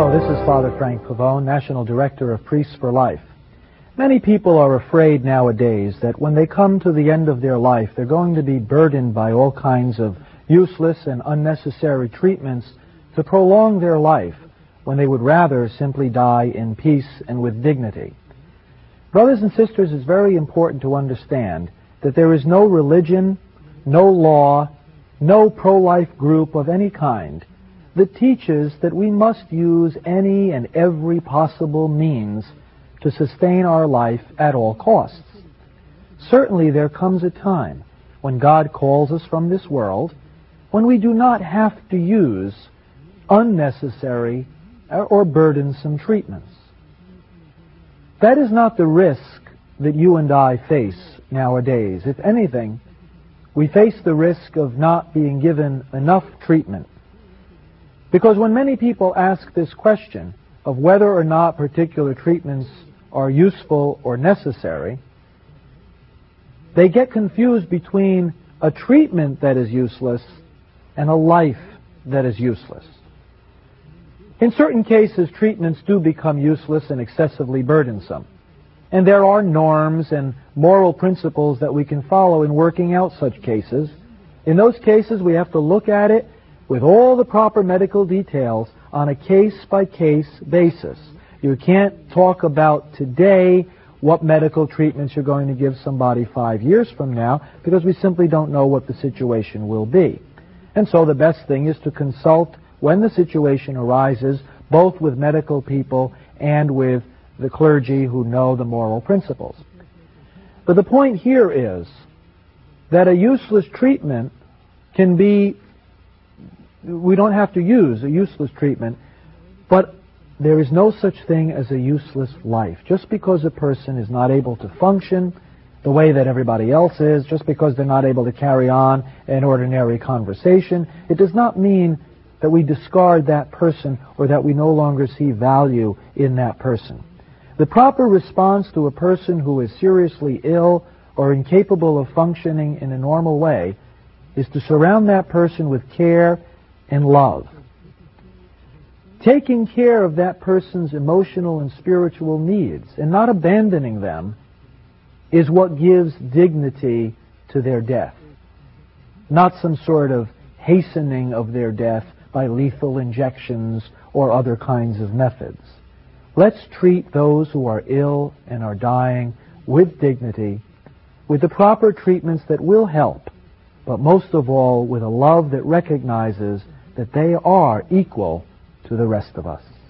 Hello, this is Father Frank Pavone, National Director of Priests for Life. Many people are afraid nowadays that when they come to the end of their life, they're going to be burdened by all kinds of useless and unnecessary treatments to prolong their life when they would rather simply die in peace and with dignity. Brothers and sisters, it's very important to understand that there is no religion, no law, no pro-life group of any kind that teaches that we must use any and every possible means to sustain our life at all costs. Certainly there comes a time when God calls us from this world when we do not have to use unnecessary or burdensome treatments. That is not the risk that you and I face nowadays. If anything, we face the risk of not being given enough treatment. Because when many people ask this question of whether or not particular treatments are useful or necessary, they get confused between a treatment that is useless and a life that is useless. In certain cases, treatments do become useless and excessively burdensome. And there are norms and moral principles that we can follow in working out such cases. In those cases, we have to look at it with all the proper medical details on a case-by-case basis. You can't talk about today what medical treatments you're going to give somebody 5 years from now because we simply don't know what the situation will be. And so the best thing is to consult when the situation arises, both with medical people and with the clergy who know the moral principles. But the point here is that a useless treatment can be, we don't have to use a useless treatment, but there is no such thing as a useless life. Just because a person is not able to function the way that everybody else is, just because they're not able to carry on an ordinary conversation, it does not mean that we discard that person or that we no longer see value in that person. The proper response to a person who is seriously ill or incapable of functioning in a normal way is to surround that person with care and love. Taking care of that person's emotional and spiritual needs and not abandoning them is what gives dignity to their death, not some sort of hastening of their death by lethal injections or other kinds of methods. Let's treat those who are ill and are dying with dignity, with the proper treatments that will help, but most of all with a love that recognizes that they are equal to the rest of us.